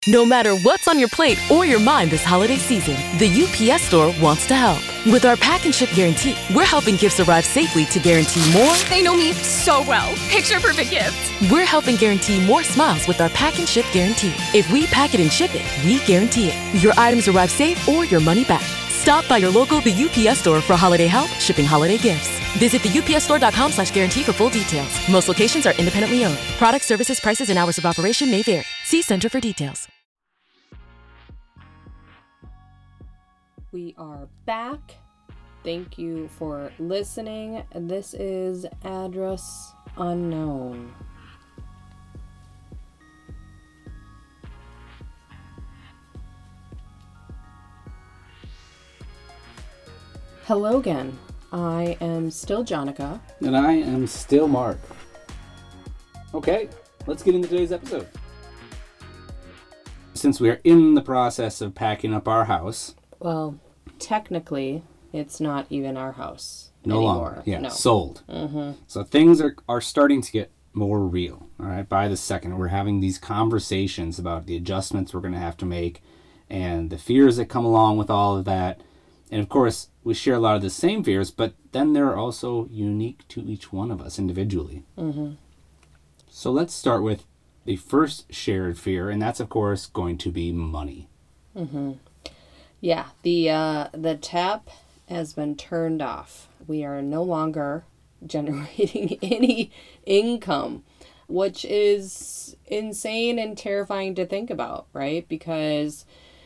No matter what's on your plate or your mind this holiday season, the UPS Store wants to help. With our pack and ship guarantee, we're helping gifts arrive safely to guarantee more. They know me so well. Picture perfect gifts. We're helping guarantee more smiles with our pack and ship guarantee. If we pack it and ship it, we guarantee it. Your items arrive safe or your money back. Stop by your local The UPS Store for holiday help, shipping holiday gifts. Visit theupsstore.com/guarantee for full details. Most locations are independently owned. Product, services, prices, and hours of operation may vary. See Center for details. We are back. Thank you for listening. This is Address Unknown. Hello again. I am still Jonica. And I am still Mark. Okay, let's get into today's episode. Since we are in the process of packing up our house. Well, technically, it's not even our house No anymore. longer. Yeah, no. sold. Mm-hmm. So things are starting to get more real. All right, by the second, we're having these conversations about the adjustments we're going to have to make and the fears that come along with all of that. And of course, we share a lot of the same fears, but then they're also unique to each one of us individually. Mm-hmm. So let's start with the first shared fear, and that's, of course, going to be money. Mm-hmm. Yeah, the tap has been turned off. We are no longer generating any income, which is insane and terrifying to think about, right? Because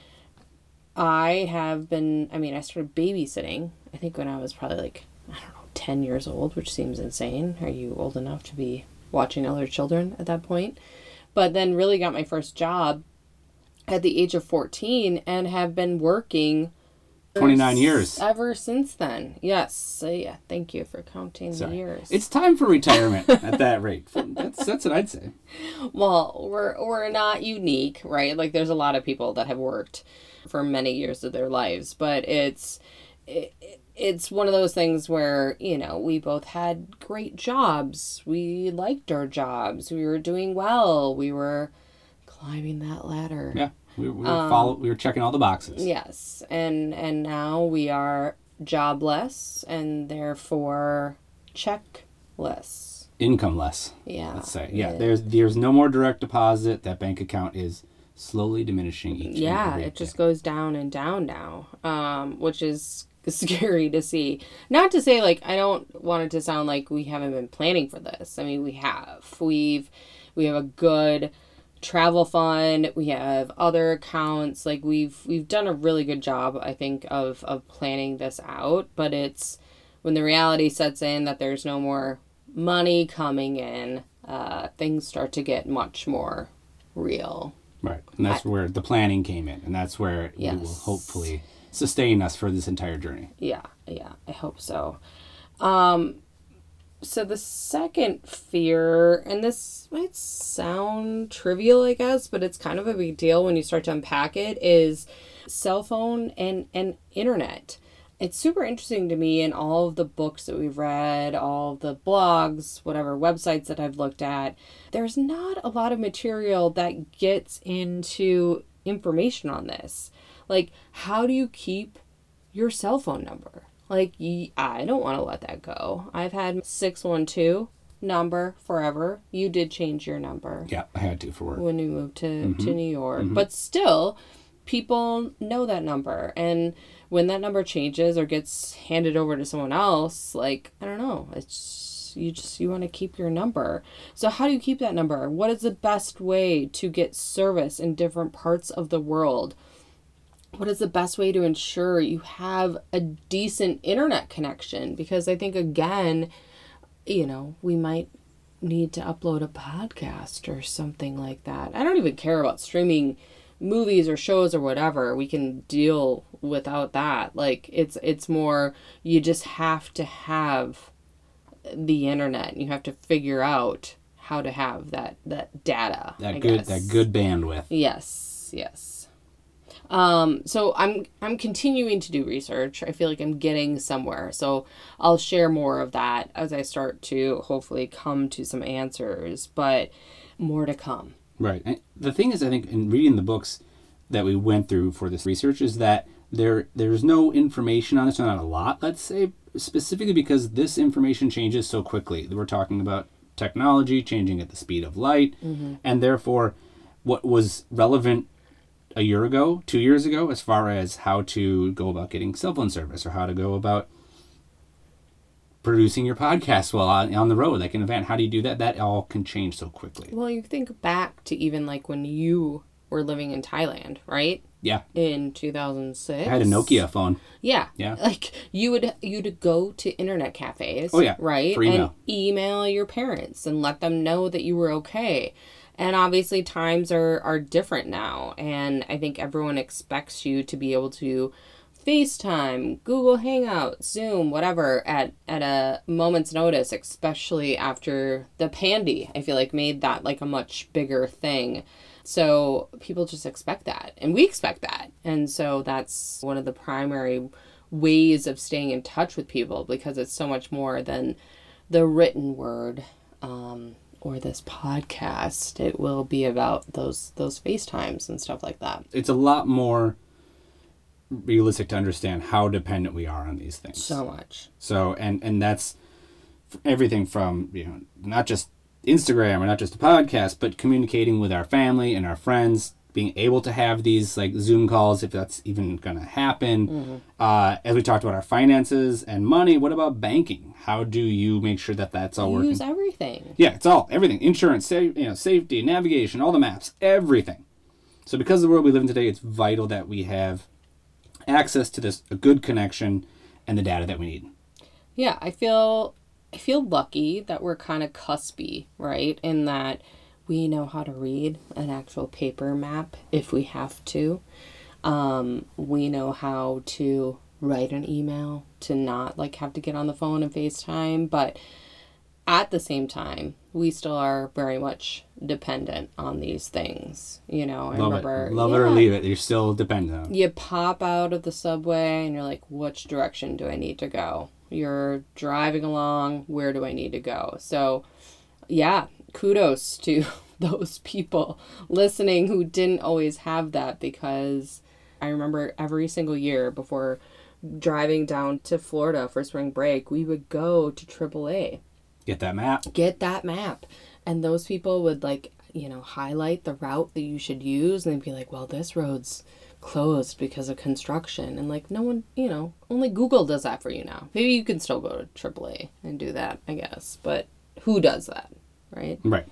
I started babysitting, I think when I was probably 10 years old, which seems insane. Are you old enough to be watching other children at that point? But then really got my first job at the age of 14 and have been working 29 years. Ever since then. Yes. So yeah, thank you for counting the years. It's time for retirement at that rate. That's what I'd say. Well, we're not unique, right? Like there's a lot of people that have worked for many years of their lives, but it's one of those things where, we both had great jobs. We liked our jobs. We were doing well. We were climbing that ladder. Yeah, we were checking all the boxes. Yes, and now we are jobless and therefore checkless. Incomeless. Yeah. Let's say. Yeah, there's no more direct deposit. That bank account is slowly diminishing each and every day. It just goes down and down now, which is scary to see. Not to say I don't want it to sound like we haven't been planning for this. I mean, we have. We have a good travel fund. We have other accounts. We've done a really good job, I think, of planning this out. But it's when the reality sets in that there's no more money coming in, things start to get much more real. Right, and that's where the planning came in, and that's where it will hopefully sustain us for this entire journey. Yeah, I hope so. So the second fear, and this might sound trivial, I guess, but it's kind of a big deal when you start to unpack it, is cell phone and internet. It's super interesting to me in all of the books that we've read, all of the blogs, whatever websites that I've looked at. There's not a lot of material that gets into information on this. How do you keep your cell phone number? I don't want to let that go. I've had 612 number forever. You did change your number. Yeah, I had to for work. When we moved to New York. Mm-hmm. But still, people know that number. And when that number changes or gets handed over to someone else, I don't know. It's you want to keep your number. So how do you keep that number? What is the best way to get service in different parts of the world? What is the best way to ensure you have a decent internet connection? Because I think, again, we might need to upload a podcast or something like that. I don't even care about streaming movies or shows or whatever. We can deal without that. It's more, you just have to have the internet. You have to figure out how to have that data. That good bandwidth. Yes. So I'm continuing to do research. I feel like I'm getting somewhere. So I'll share more of that as I start to hopefully come to some answers, but more to come. Right. And the thing is, I think, in reading the books that we went through for this research is that there's no information on this, or not a lot, let's say, specifically because this information changes so quickly. We're talking about technology changing at the speed of light, and therefore what was relevant a year ago, 2 years ago, as far as how to go about getting cell phone service or how to go about producing your podcast while on the road, like an event, how do you do that? That all can change so quickly. Well, you think back to even like when you were living in Thailand, right? Yeah. In 2006. I had a Nokia phone. Yeah. Yeah. Like you'd go to internet cafes. Oh, yeah. Right? For email. And email your parents and let them know that you were okay. And obviously times are different now. And I think everyone expects you to be able to FaceTime, Google Hangout, Zoom, whatever, at a moment's notice, especially after the pandy, I feel like made that like a much bigger thing. So people just expect that, and we expect that. And so that's one of the primary ways of staying in touch with people, because it's so much more than the written word or this podcast. It will be about those FaceTimes and stuff like that. It's a lot more realistic to understand how dependent we are on these things. So much. So, and that's everything from, not just Instagram or not just a podcast, but communicating with our family and our friends, being able to have these like Zoom calls, if that's even going to happen. As we talked about our finances and money, what about banking? How do you make sure that that's all working? Use everything. Yeah, it's everything. Insurance, safety, navigation, all the maps, everything. So because of the world we live in today, it's vital that we have access to a good connection and the data that we need. Yeah, I feel lucky that we're kind of cuspy, right? In that we know how to read an actual paper map if we have to. We know how to write an email to not like have to get on the phone and FaceTime, but at the same time, we still are very much dependent on these things. I remember... Love it or leave it. You're still dependent on it. You pop out of the subway and you're like, which direction do I need to go? You're driving along, where do I need to go? So, yeah, kudos to those people listening who didn't always have that, because I remember every single year before driving down to Florida for spring break, we would go to AAA. Get that map. And those people would highlight the route that you should use, and they'd be like, well, this road's closed because of construction. And like, no one, only Google does that for you now. Maybe you can still go to AAA and do that, I guess. But who does that, right? Right.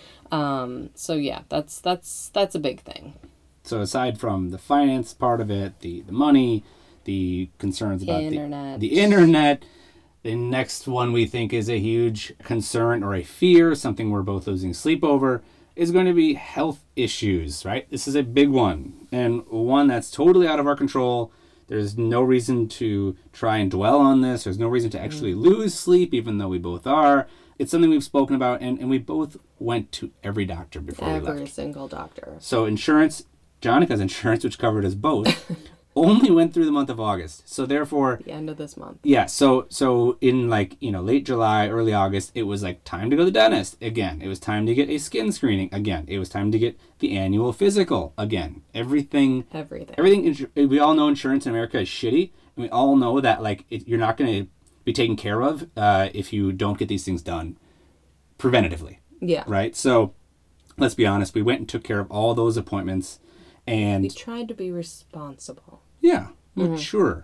So yeah, that's a big thing. So aside from the finance part of it, the money, the concerns about the internet, the next one we think is a huge concern or a fear, something we're both losing sleep over, is going to be health issues, right? This is a big one, and one that's totally out of our control. There's no reason to try and dwell on this. There's no reason to actually lose sleep, even though we both are. It's something we've spoken about, and we both went to every doctor before we left. Every single doctor. So insurance, Jonica's insurance, which covered us both, only went through the month of August. So therefore... the end of this month. Yeah, so in late July, early August, it was like time to go to the dentist again. It was time to get a skin screening again. It was time to get the annual physical again. Everything. We all know insurance in America is shitty. And we all know that you're not going to be taken care of if you don't get these things done preventatively. Yeah. Right? So let's be honest. We went and took care of all those appointments. And we tried to be responsible. Yeah, mature.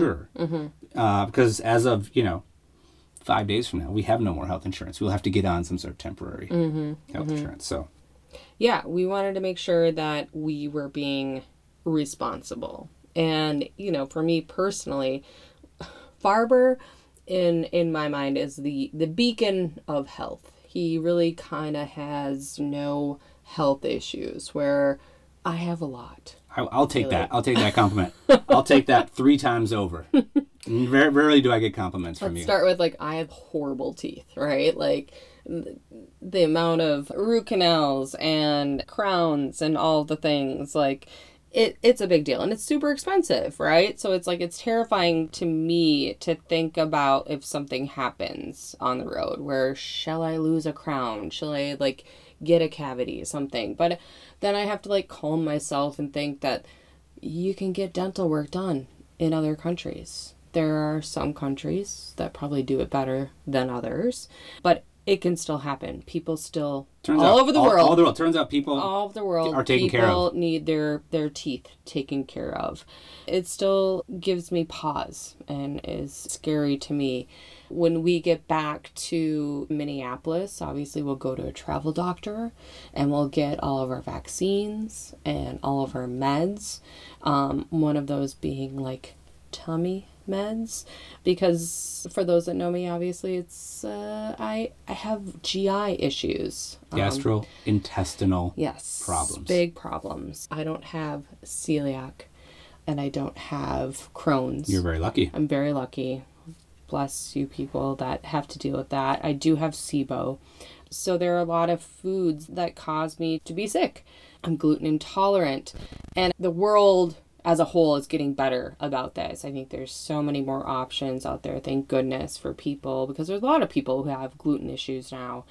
Because as of, 5 days from now, we have no more health insurance. We'll have to get on some sort of temporary health insurance. So, yeah, we wanted to make sure that we were being responsible. And, for me personally, Farber, in my mind, is the beacon of health. He really kind of has no health issues, where I have a lot. I'll take that. I'll take that compliment. I'll take that 3 times over. Very rarely do I get compliments from you. Let's start with I have horrible teeth, right? The amount of root canals and crowns and all the things, it's a big deal, and it's super expensive, right? So it's terrifying to me to think about if something happens on the road, where shall I lose a crown? Shall I get a cavity, something. But then I have to like calm myself and think that you can get dental work done in other countries. There are some countries that probably do it better than others, but it can still happen. People still, over the world. All the world. Turns out people all over the world are taken care of. People need their teeth taken care of. It still gives me pause and is scary to me. When we get back to Minneapolis, obviously we'll go to a travel doctor and we'll get all of our vaccines and all of our meds. One of those being like tummy meds, because for those that know me, obviously it's I have GI issues, gastrointestinal problems, big problems. I don't have celiac and I don't have Crohn's. You're very lucky. I'm very lucky. Bless you people that have to deal with that. I do have SIBO, so there are a lot of foods that cause me to be sick. I'm gluten intolerant, and the world as a whole is getting better about this. I think there's so many more options out there, thank goodness, for people, because there's a lot of people who have gluten issues now.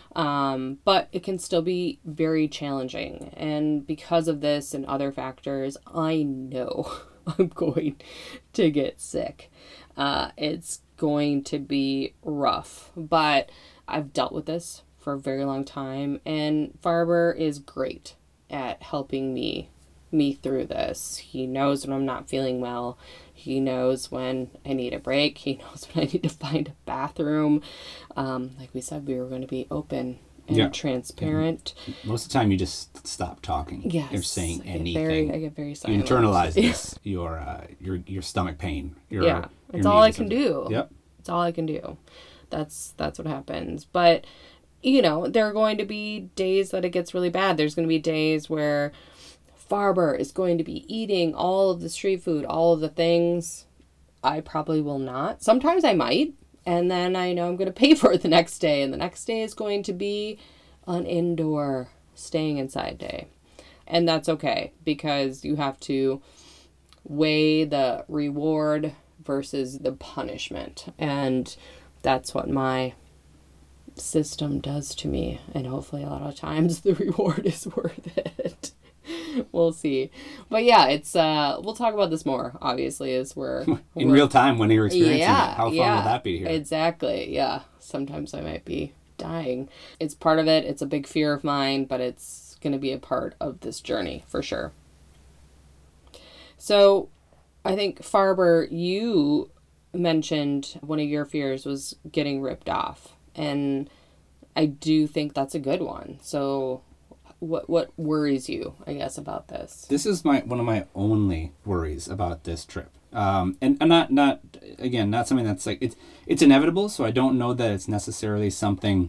But it can still be very challenging. And because of this and other factors, I know I'm going to get sick. It's going to be rough, but I've dealt with this for a very long time, and Farber is great at helping me through this. He knows when I'm not feeling well. He knows when I need a break. He knows when I need to find a bathroom. Like we said, we were going to be open and transparent. Most of the time you just stop talking. Yes. You're saying anything. I get very silent. You internalize this, your stomach pain. It's all I can do. Yep. It's all I can do. That's what happens. But, there are going to be days that it gets really bad. There's going to be days where Farber is going to be eating all of the street food, all of the things. I probably will not. Sometimes I might, and then I know I'm going to pay for it the next day, and the next day is going to be an indoor staying inside day. And that's okay, because you have to weigh the reward versus the punishment, and that's what my system does to me, and hopefully a lot of times the reward is worth it. We'll see. But yeah, it's we'll talk about this more, obviously, as we're in real time when you're experiencing it. How fun will that be here? Exactly. Yeah. Sometimes I might be dying. It's part of it. It's a big fear of mine, but it's going to be a part of this journey for sure. So I think, Farber, you mentioned one of your fears was getting ripped off, and I do think that's a good one. So what worries you, I guess, about this? This is one of my only worries about this trip. And not something that's like, it's inevitable, so I don't know that it's necessarily something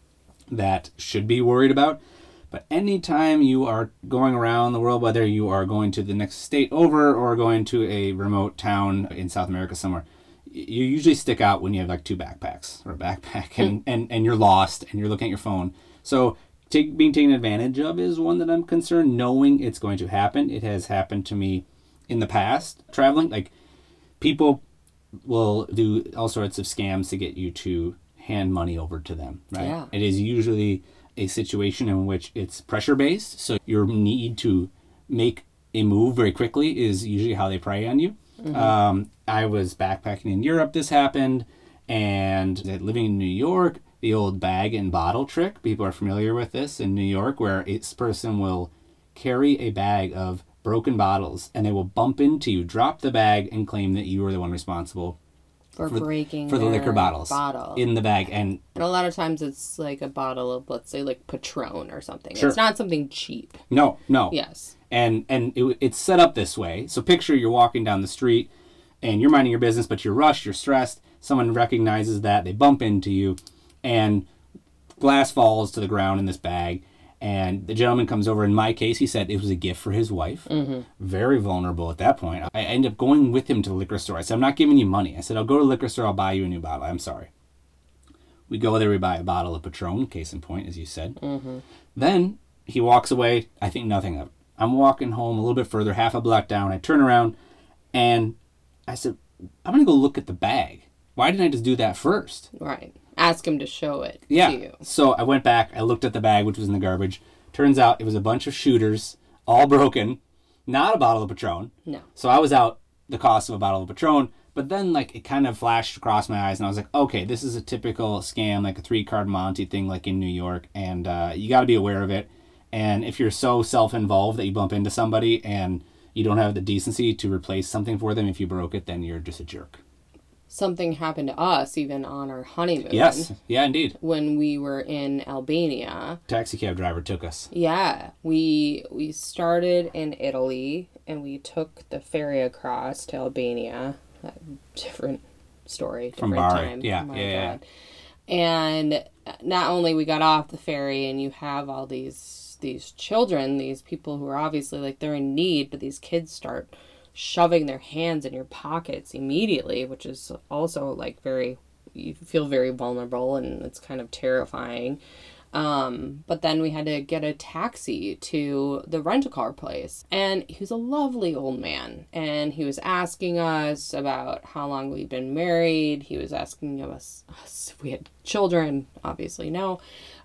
that should be worried about. But anytime you are going around the world, whether you are going to the next state over or going to a remote town in South America somewhere, you usually stick out when you have like two backpacks or a backpack and you're lost and you're looking at your phone. So being taken advantage of is one that I'm concerned, knowing it's going to happen. It has happened to me in the past traveling. Like, people will do all sorts of scams to get you to hand money over to them, right? Yeah. It is usually a situation in which it's pressure based, so your need to make a move very quickly is usually how they prey on you. Mm-hmm. I was backpacking in Europe, this happened, and living in New York, the old bag and bottle trick, people are familiar with this in New York, where a person will carry a bag of broken bottles and they will bump into you, drop the bag, and claim that you were the one responsible for breaking the liquor bottles in the bag. And a lot of times it's like a bottle of, let's say, like Patron or something. Sure. It's not something cheap. No. Yes. And it's set up this way. So picture you're walking down the street and you're minding your business, but you're rushed, you're stressed. Someone recognizes that, they bump into you, and glass falls to the ground in this bag. And the gentleman comes over. In my case, he said it was a gift for his wife. Mm-hmm. Very vulnerable at that point. I ended up going with him to the liquor store. I said, I'm not giving you money. I said, I'll go to the liquor store. I'll buy you a new bottle. I'm sorry. We go there. We buy a bottle of Patron, case in point, as you said. Mm-hmm. Then he walks away. I think nothing of it. I'm walking home a little bit further, half a block down. I turn around, and I said, I'm going to go look at the bag. Why didn't I just do that first? Right. ask him to show it to Yeah. you. So I went back, I looked at the bag, which was in the garbage. Turns out it was a bunch of shooters, all broken, not a bottle of Patron. No. So I was out the cost of a bottle of Patron, but then like it kind of flashed across my eyes and I was like, okay, this is a typical scam, like a 3-card Monty thing like in New York, and you got to be aware of it. And if you're so self-involved that you bump into somebody and you don't have the decency to replace something for them if you broke it, then you're just a jerk. Something happened to us even on our honeymoon. Yes. Yeah, indeed. When we were in Albania. Taxi cab driver took us. Yeah. We started in Italy and we took the ferry across to Albania. Different story. From Different Bari. time. Yeah. Oh my Yeah. God. And not only we got off the ferry and you have all these children, these people who are obviously like they're in need, but these kids start shoving their hands in your pockets immediately, which is also like you feel very vulnerable and it's kind of terrifying. But then we had to get a taxi to the rental-car place, and he was a lovely old man, and he was asking us about how long we'd been married. He was asking us if we had children. Obviously no.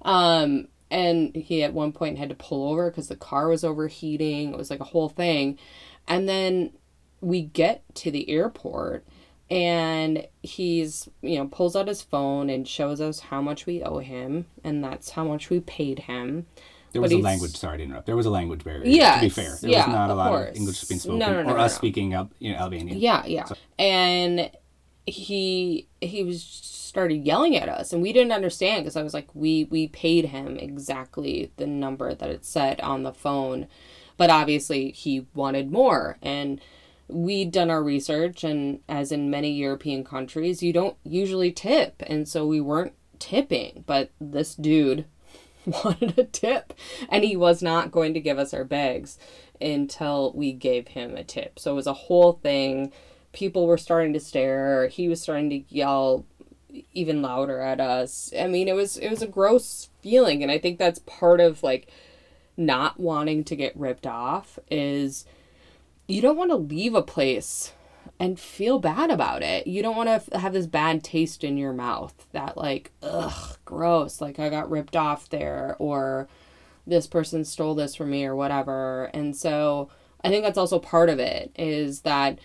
And he at one point had to pull over because the car was overheating. It was like a whole thing. And then we get to the airport and he's, pulls out his phone and shows us how much we owe him. And that's how much we paid him. There was a language, sorry to interrupt. There was a language barrier. Yes, to be fair. There was not a lot of English being spoken. No, us speaking Albanian. Yeah. So. And he started yelling at us and we didn't understand because I was like, we paid him exactly the number that it said on the phone. But obviously he wanted more, and we'd done our research, and as in many European countries, you don't usually tip. And so we weren't tipping, but this dude wanted a tip, and he was not going to give us our bags until we gave him a tip. So it was a whole thing. People were starting to stare. He was starting to yell even louder at us. I mean, it was a gross feeling, and I think that's part of like not wanting to get ripped off is you don't want to leave a place and feel bad about it. You don't want to have this bad taste in your mouth that like, ugh, gross, like I got ripped off there, or this person stole this from me or whatever. And so I think that's also part of it, is that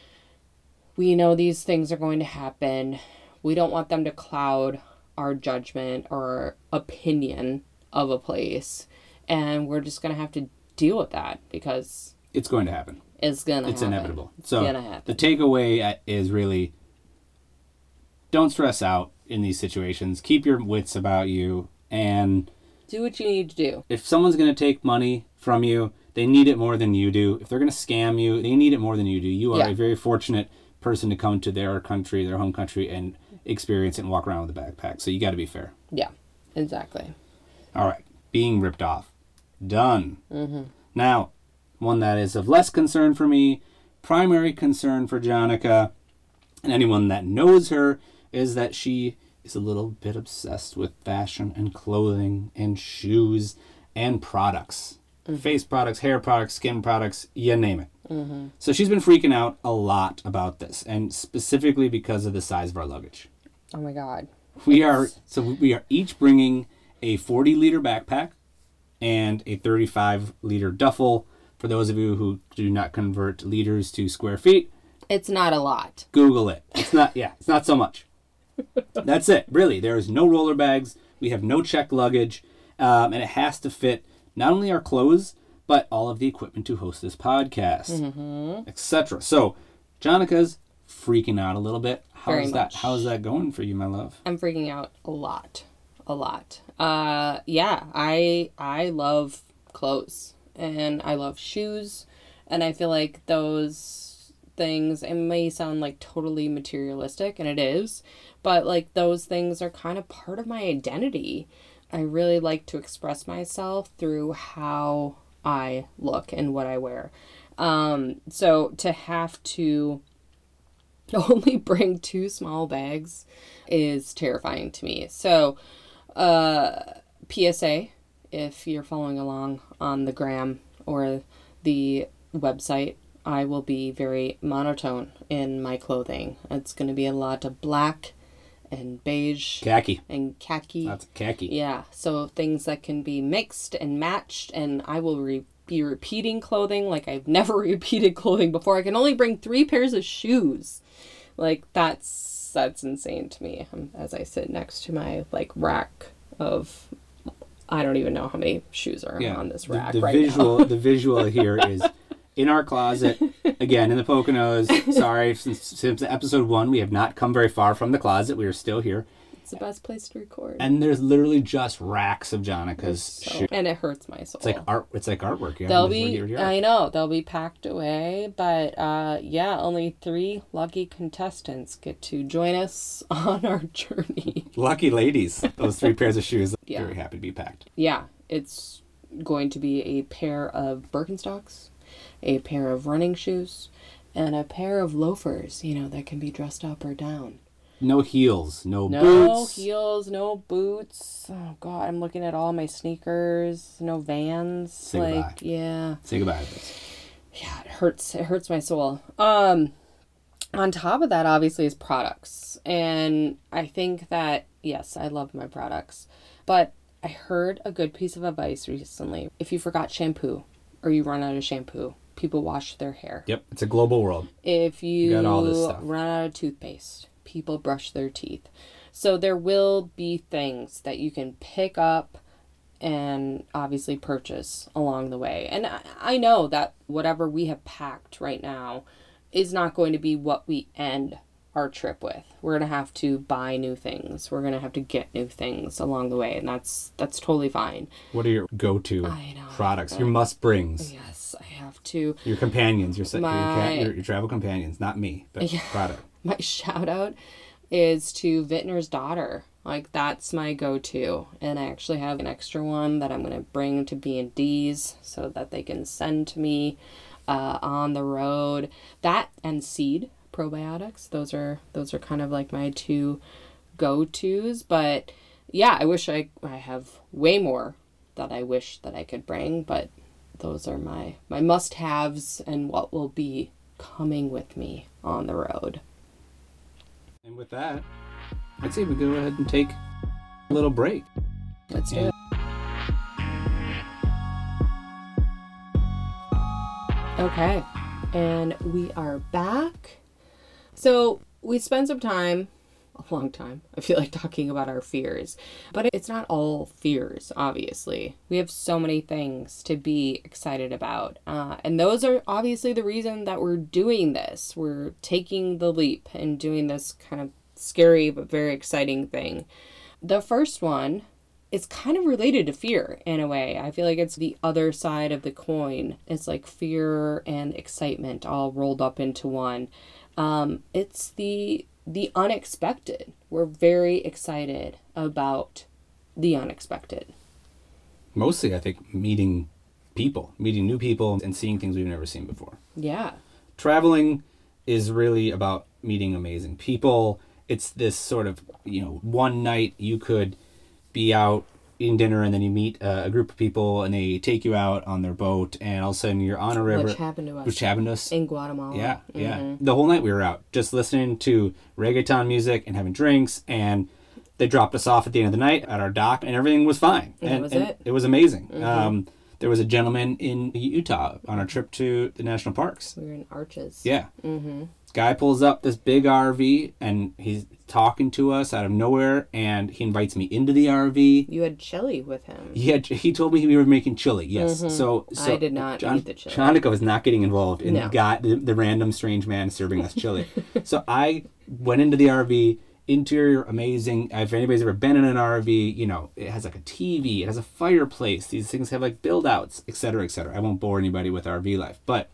we know these things are going to happen. We don't want them to cloud our judgment or opinion of a place. And we're just going to have to deal with that because it's going to happen. It's inevitable. So gonna happen. The takeaway is really don't stress out in these situations. Keep your wits about you and do what you need to do. If someone's going to take money from you, they need it more than you do. If they're going to scam you, they need it more than you do. You are a very fortunate person to come to their country, their home country, and experience it and walk around with a backpack. So you got to be fair. Yeah, exactly. All right. Being ripped off. Done. Mm-hmm. Now, one that is of less concern for me, primary concern for Jonica, and anyone that knows her, is that she is a little bit obsessed with fashion and clothing and shoes and products. Mm-hmm. Face products, hair products, skin products, you name it. Mm-hmm. So she's been freaking out a lot about this, and specifically because of the size of our luggage. Oh my God. We are each bringing a 40-liter backpack and a 35-liter duffel. For those of you who do not convert liters to square feet, it's not a lot. Google it. It's not so much. That's it. Really, there is no roller bags. We have no checked luggage, and it has to fit not only our clothes, but all of the equipment to host this podcast, etc. So, Jonica's freaking out a little bit. How's that going for you, my love? I'm freaking out a lot. Yeah, I love clothes and I love shoes, and I feel like those things, it may sound like totally materialistic, and it is, but like those things are kind of part of my identity. I really like to express myself through how I look and what I wear. So to have to only bring 2 small bags is terrifying to me. So, PSA, if you're following along on the gram or the website, I will be very monotone in my clothing. It's going to be a lot of black and beige. Khaki. And khaki. That's khaki. Yeah, so things that can be mixed and matched, and I will be repeating clothing like I've never repeated clothing before. I can only bring 3 pairs of shoes. Like, that's insane to me. As I sit next to my, like, rack of, I don't even know how many shoes are on this rack now. The visual here is in our closet, again, in the Poconos. Sorry, since episode 1, we have not come very far from the closet. We are still here. It's the best place to record. And there's literally just racks of Jonica's shoes. And it hurts my soul. It's like art. It's like artwork. I know, they'll be packed away, but only 3 lucky contestants get to join us on our journey. Lucky ladies. Those 3 pairs of shoes. Very happy to be packed. Yeah, it's going to be a pair of Birkenstocks, a pair of running shoes, and a pair of loafers, that can be dressed up or down. No heels, no boots. No heels, no boots. Oh, God, I'm looking at all my sneakers. No Vans. Say goodbye. Yeah. Say goodbye to this. Yeah, it hurts. It hurts my soul. On top of that, obviously, is products. And I think that, yes, I love my products. But I heard a good piece of advice recently. If you forgot shampoo or you run out of shampoo, people wash their hair. Yep, it's a global world. If you got all this stuff. Run out of toothpaste, people brush their teeth. So there will be things that you can pick up and obviously purchase along the way. And I know that whatever we have packed right now is not going to be what we end our trip with. We're going to have to buy new things. We're going to have to get new things along the way, and that's totally fine. What are your go-to products? Your must-brings? Yes, I have to. Your companions, your travel companions, not me, but product. My shout out is to Vintner's Daughter. Like, that's my go-to. And I actually have an extra one that I'm going to bring to B&D's so that they can send to me on the road. That and Seed probiotics. Those are kind of like my 2 go-tos. But yeah, I wish I have way more that I wish that I could bring. But those are my must-haves and what will be coming with me on the road. And with that, I'd say we go ahead and take a little break. Let's do it. Okay, and we are back. So we spent some time, a long time, I feel like, talking about our fears. But it's not all fears, obviously. We have so many things to be excited about. And those are obviously the reason that we're doing this. We're taking the leap and doing this kind of scary but very exciting thing. The first one is kind of related to fear in a way. I feel like it's the other side of the coin. It's like fear and excitement all rolled up into one. It's the unexpected. We're very excited about the unexpected. Mostly, I think, meeting new people and seeing things we've never seen before. Yeah. Traveling is really about meeting amazing people. It's this sort of, one night you could be out eating dinner and then you meet a group of people and they take you out on their boat and all of a sudden you're on a river. Which happened to us. In Guatemala. Yeah, yeah. The whole night we were out just listening to reggaeton music and having drinks, and they dropped us off at the end of the night at our dock and everything was fine. And it was amazing. Mm-hmm. There was a gentleman in Utah on our trip to the national parks. We were in Arches. Yeah. Mm-hmm. Guy pulls up this big RV and he's talking to us out of nowhere, and he invites me into the RV. You had chili with him. He told me we were making chili. Yes. Mm-hmm. So I did not eat the chili. Jonica was not getting involved in the random strange man serving us chili. So I went into the RV. Interior amazing. If anybody's ever been in an RV, it has like a TV, it has a fireplace. These things have like build outs, etc., etc. I won't bore anybody with RV life, but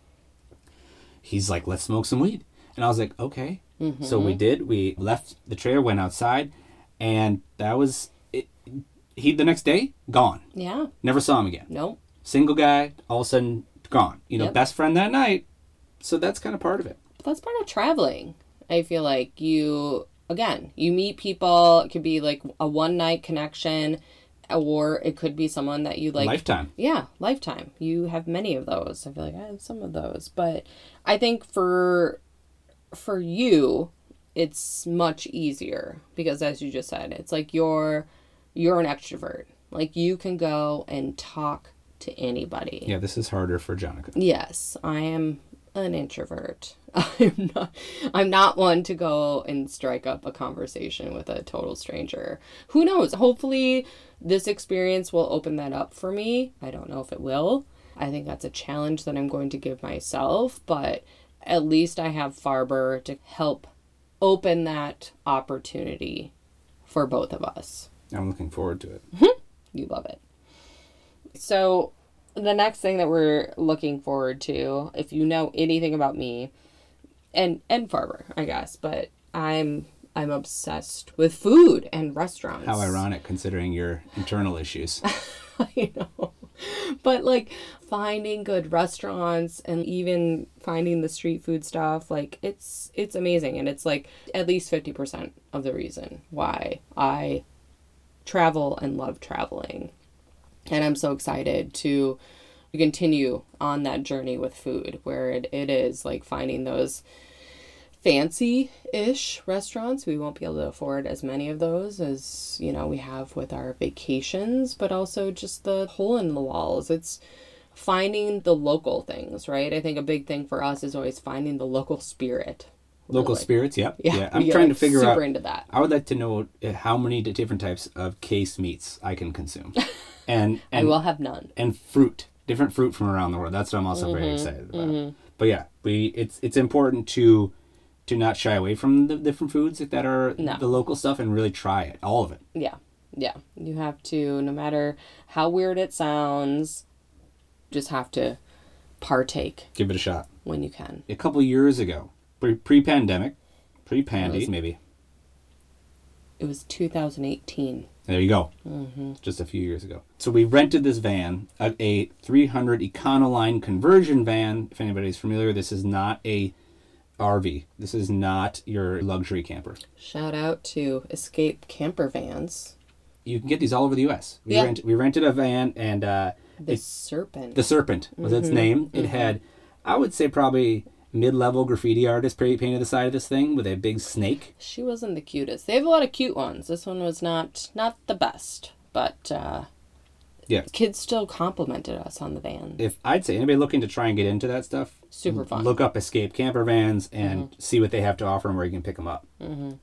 he's like, let's smoke some weed. And I was like, okay. Mm-hmm. So we did. We left the trailer, went outside, and that was it. He, the next day, gone. Yeah. Never saw him again. Nope. Single guy, all of a sudden, gone. Best friend that night. So that's kind of part of it. That's part of traveling. I feel like you meet people. It could be like a one-night connection, or it could be someone that you like. Lifetime. Yeah, lifetime. You have many of those. I feel like I have some of those. But I think for you, it's much easier because, as you just said, it's like you're an extrovert. Like, you can go and talk to anybody. Yeah, this is harder for Jonica. Yes, I am an introvert. I'm not one to go and strike up a conversation with a total stranger. Who knows? Hopefully this experience will open that up for me. I don't know if it will. I think that's a challenge that I'm going to give myself, but at least I have Farber to help open that opportunity for both of us. I'm looking forward to it. You love it. So the next thing that we're looking forward to, if you know anything about me, and Farber, I guess, but I'm obsessed with food and restaurants. How ironic, considering your internal issues. I know. But like finding good restaurants and even finding the street food stuff, like it's amazing. And it's like at least 50% of the reason why I travel and love traveling. And I'm so excited to continue on that journey with food, where it is like finding those fancy-ish restaurants. We won't be able to afford as many of those as, you know, we have with our vacations, but also just the hole in the walls. It's finding the local things, right? I think a big thing for us is always finding the local spirit. Local spirits, yep. Yeah. I'm trying to figure out. Super into that. I would like to know how many different types of case meats I can consume. And I will have none. And fruit. Different fruit from around the world. That's what I'm also very excited about. But yeah, it's important to not shy away from the different foods that are the local stuff and really try it. All of it. Yeah. Yeah. You have to, no matter how weird it sounds, just have to partake. Give it a shot. When you can. A couple years ago, pre-pandemic, maybe. It was 2018. There you go. Just a few years ago. So we rented this van, a 300 Econoline conversion van. If anybody's familiar, this is not a RV. This is not your luxury camper. Shout out to Escape Camper Vans. You can get these all over the U.S. We rented a van, and The Serpent was its name. It had, I would say, probably mid-level graffiti artist painted the side of this thing with a big snake. She wasn't the cutest. They have a lot of cute ones. This one was not the best, but kids still complimented us on the van. If I'd say anybody looking to try and get into that stuff, super fun. Look up Escape Camper Vans and see what they have to offer and where you can pick them up.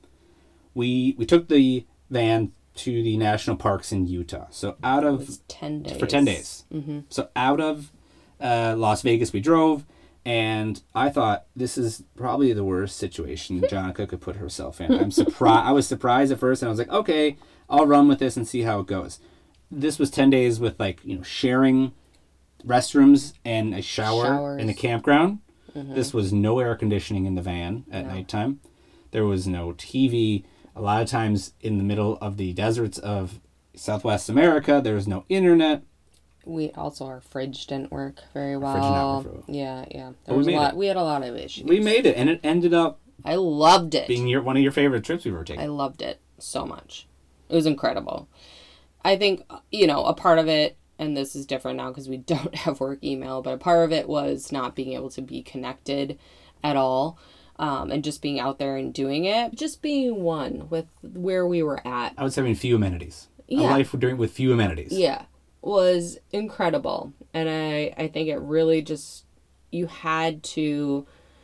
We took the van to the national parks in Utah. So out of it was 10 days. For 10 days. So out of Las Vegas we drove. And I thought, this is probably the worst situation Jonica could put herself in. I was surprised at first, and I was like, okay, I'll run with this and see how it goes. This was 10 days with, like, you know, sharing restrooms and a shower in a campground. This was no air conditioning in the van at nighttime. There was no TV. A lot of times in the middle of the deserts of Southwest America, there was no internet. Our fridge didn't work very well. Fridge did not work very well. Yeah. We had a lot of issues. We made it, and it ended up I loved it. being one of your favorite trips we've ever taken. I loved it so much. It was incredible. I think, you know, a part of it, and this is different now because we don't have work email, but a part of it was not being able to be connected at all, and just being out there and doing it. Just being one with where we were at. I was having few amenities. Yeah. A life with few amenities. Yeah. Was incredible. And I think it really just, you had to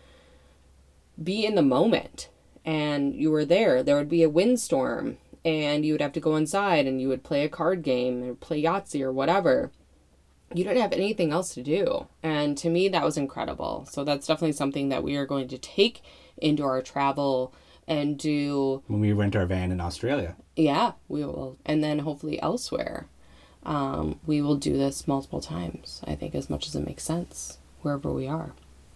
be in the moment, and you were there. There would be a windstorm, and you would have to go inside, and you would play a card game or play Yahtzee or whatever. You didn't have anything else to do. And to me, that was incredible. So that's definitely something that we are going to take into our travel and do. When we rent our van in Australia. Yeah, we will. And then hopefully elsewhere. We will do this multiple times, I think, as much as it makes sense, wherever we are.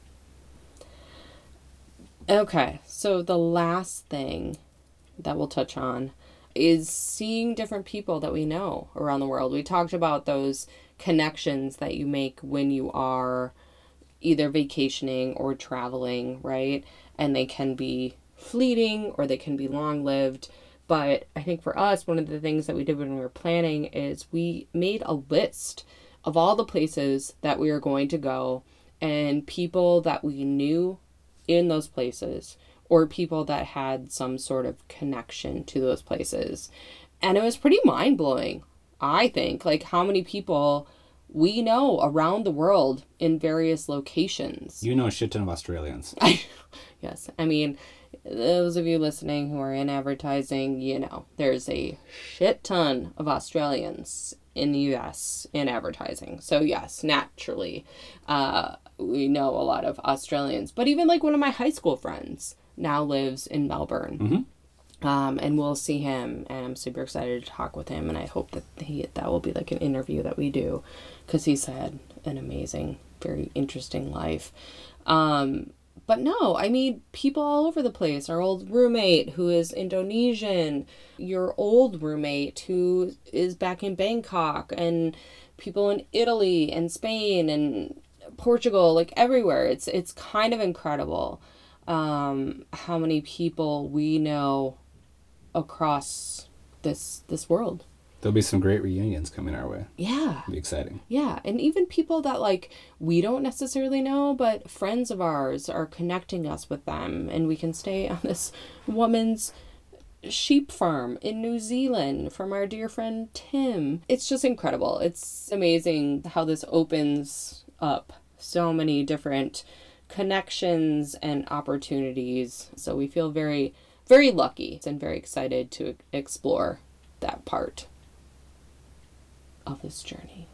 Okay, so the last thing that we'll touch on is seeing different people that we know around the world. We talked about those connections that you make when you are either vacationing or traveling, right? And they can be fleeting or they can be long-lived. But I think for us, one of the things that we did when we were planning is we made a list of all the places that we were going to go and people that we knew in those places or people that had some sort of connection to those places. And it was pretty mind-blowing, I think, like how many people we know around the world in various locations. You know a shit ton of Australians. Yes. I mean, those of you listening who are in advertising, you know, there's a shit ton of Australians in the US in advertising. So yes, naturally, we know a lot of Australians. But even like one of my high school friends now lives in Melbourne. And we'll see him, and I'm super excited to talk with him, and I hope that that will be like an interview that we do, because he's had an amazing, very interesting life. But no, I mean, people all over the place. Our old roommate who is Indonesian, your old roommate who is back in Bangkok, and people in Italy and Spain and Portugal, like everywhere. It's kind of incredible how many people we know across this world. There'll be some great reunions coming our way. Yeah. It'll be exciting. Yeah. And even people that like we don't necessarily know, but friends of ours are connecting us with them, and we can stay on this woman's sheep farm in New Zealand from our dear friend Tim. It's just incredible. It's amazing how this opens up so many different connections and opportunities. So we feel very, very lucky and very excited to explore that part of this journey.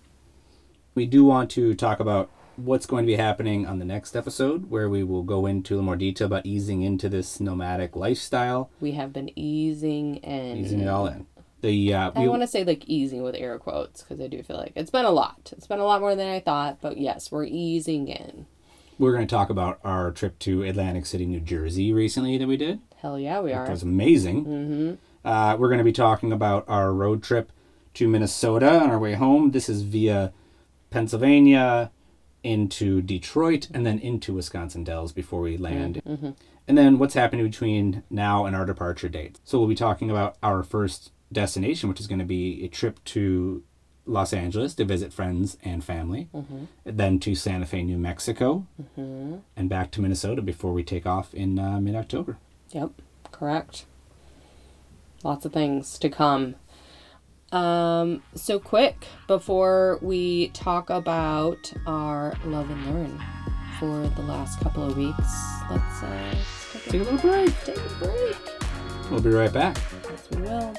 We do want to talk about what's going to be happening on the next episode, where we will go into a little more detail about easing into this nomadic lifestyle. We have been easing Easing it all in. I want to say like easing with air quotes, because I do feel like it's been a lot. It's been a lot more than I thought, but yes, we're easing in. We're going to talk about our trip to Atlantic City, New Jersey recently that we did. Hell yeah, we are. It was amazing. Mm-hmm. We're going to be talking about our road trip to Minnesota on our way home. This is via Pennsylvania into Detroit and then into Wisconsin Dells before we land. Mm-hmm. And then what's happening between now and our departure date. So we'll be talking about our first destination, which is going to be a trip to Los Angeles to visit friends and family, then to Santa Fe, New Mexico, and back to Minnesota before we take off in mid-October. Yep, correct. Lots of things to come. So quick, before we talk about our love and learn for the last couple of weeks, let's take a little break. Take a break. We'll be right back. Yes, we will.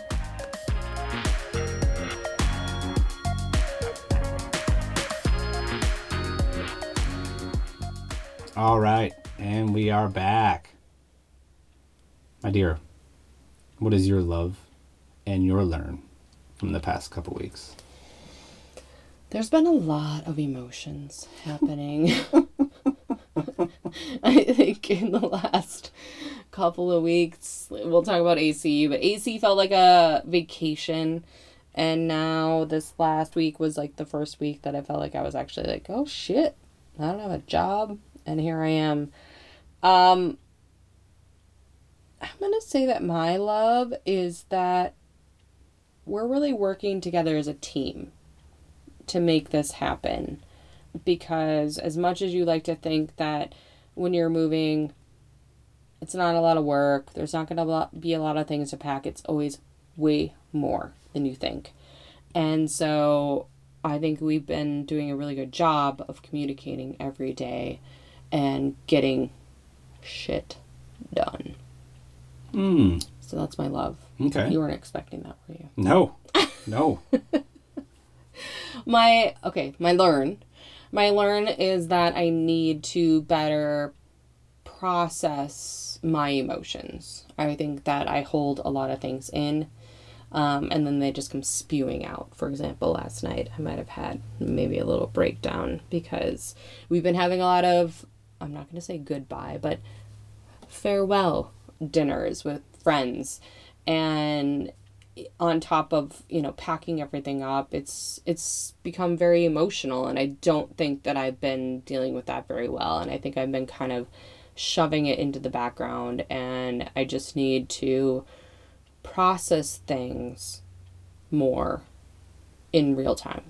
All right, and we are back. My dear, what is your love and your learn from the past couple weeks? There's been a lot of emotions happening. I think in the last couple of weeks, we'll talk about AC, but AC felt like a vacation. And now this last week was like the first week that I felt like I was actually like, oh shit, I don't have a job. And here I am. I'm going to say that my love is that we're really working together as a team to make this happen. Because as much as you like to think that when you're moving, it's not a lot of work, there's not going to be a lot of things to pack, it's always way more than you think. And so I think we've been doing a really good job of communicating every day and getting shit done. So that's my love. Okay. You weren't expecting that, were you? No. My learn is that I need to better process my emotions. I think that I hold a lot of things in, and then they just come spewing out. For example, last night I might have had maybe a little breakdown because we've been having a lot of, I'm not going to say goodbye, but farewell dinners with friends. And on top of, packing everything up, it's become very emotional. And I don't think that I've been dealing with that very well. And I think I've been kind of shoving it into the background. And I just need to process things more in real time.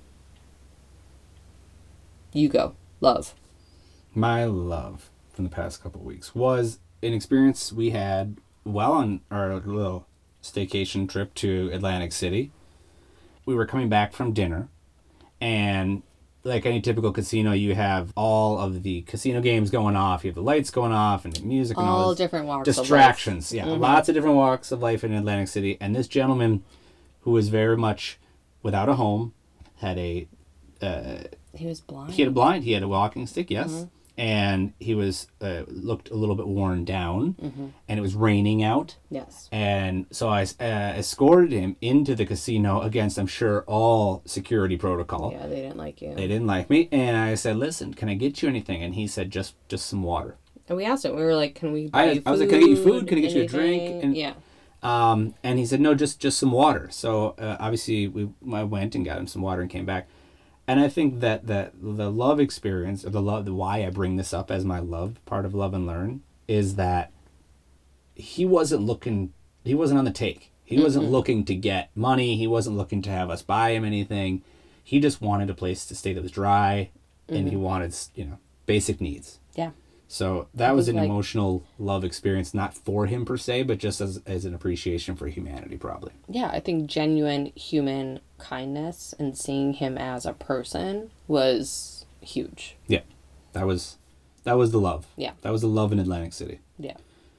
You go. Love. My love from the past couple of weeks was an experience we had while on our little staycation trip to Atlantic City. We were coming back from dinner, and like any typical casino, you have all of the casino games going off. You have the lights going off and the music and all All this different walks distractions. of life. Yeah, lots of different walks of life in Atlantic City. And this gentleman, who was very much without a home, had he was blind. had a blind. He had a walking stick, yes, and he was looked a little bit worn down, and it was raining out. Yes. And so I escorted him into the casino against, I'm sure, all security protocol. Yeah, they didn't like you. They didn't like me, and I said, "Listen, can I get you anything?" And he said, "Just some water." And we asked him. We were like, "Can we buy you food? I was like, "Can I get you food? Can I get you a drink?" Anything?" And, yeah. and he said, "No, just some water." So obviously, I went and got him some water and came back. And I think that the love experience, or the why I bring this up as my love part of Love and Learn, is that he wasn't on the take. He wasn't looking to get money. He wasn't looking to have us buy him anything. He just wanted a place to stay that was dry, and he wanted, basic needs. Yeah. So that was an like- emotional love experience, not for him per se, but just as an appreciation for humanity, probably. Yeah, I think genuine human kindness and seeing him as a person was huge. Yeah, that was the love. Yeah. That was the love in Atlantic City. Yeah.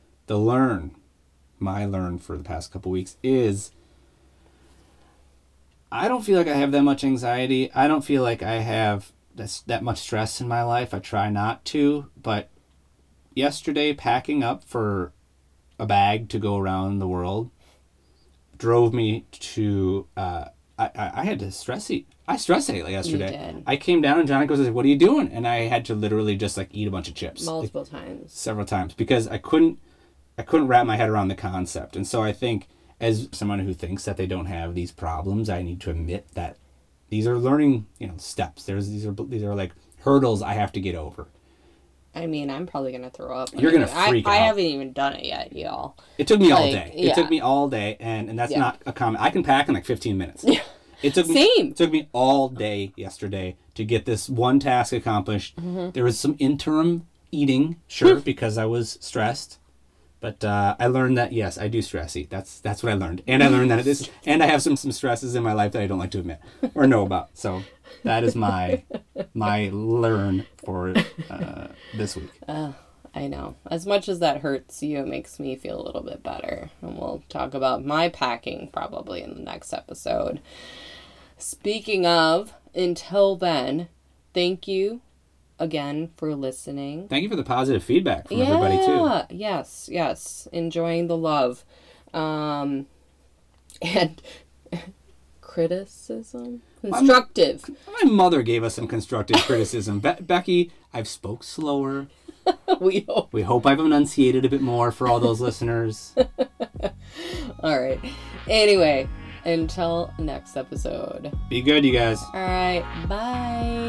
My learn for the past couple weeks is I don't feel like I have that much anxiety. I don't feel like I have that much stress in my life. I try not to, but yesterday packing up for a bag to go around the world drove me to I had to stress eat. I stress ate yesterday. You did. I came down and Johnny goes, "What are you doing?" And I had to literally just eat a bunch of chips. Multiple times. Several times, because I couldn't wrap my head around the concept. And so I think, as someone who thinks that they don't have these problems, I need to admit that these are learning, steps. These are like hurdles I have to get over. I mean, I'm probably going to throw up. You're going to freak out. I haven't even done it yet, y'all. It took me all Like, day. yeah. It took me all day, and that's Yeah. not a comment. I can pack in 15 minutes. Yeah. It took Same. me all day yesterday to get this one task accomplished. There was some interim eating, sure, because I was stressed. But I learned that, yes, I do stress eat. That's what I learned. And I learned that it is, and I have some stresses in my life that I don't like to admit or know about. So that is my learn for this week. I know. As much as that hurts you, it makes me feel a little bit better. And we'll talk about my packing probably in the next episode. Speaking of, until then, thank you again for listening. Thank you for the positive feedback from everybody too. Yes. Enjoying the love. And criticism? Constructive. My mother gave us some constructive criticism. Becky, I've spoke slower. We hope. We hope I've enunciated a bit more for all those listeners. All right. Anyway, until next episode. Be good, you guys. All right. Bye.